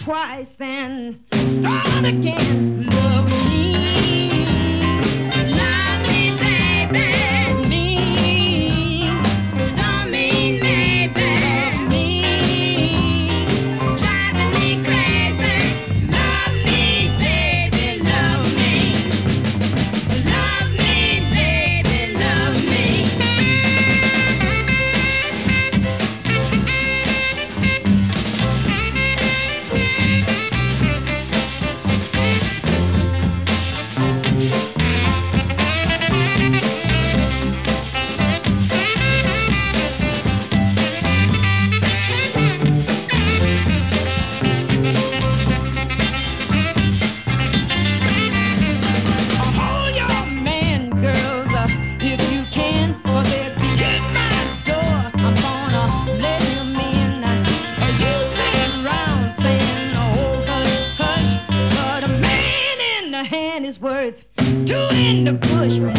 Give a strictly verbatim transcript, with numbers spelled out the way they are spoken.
twice and start again. Love me, love me, baby. Me, don't mean maybe. Love me, driving me crazy. Love me, baby, love me. Love me, baby, love me. Hold your man, girls, uh, if you can, 'cause if you hit my door, I'm gonna let him in. Uh, you sit around playing the old hush hush, but a man in the hand is worth two in the bush.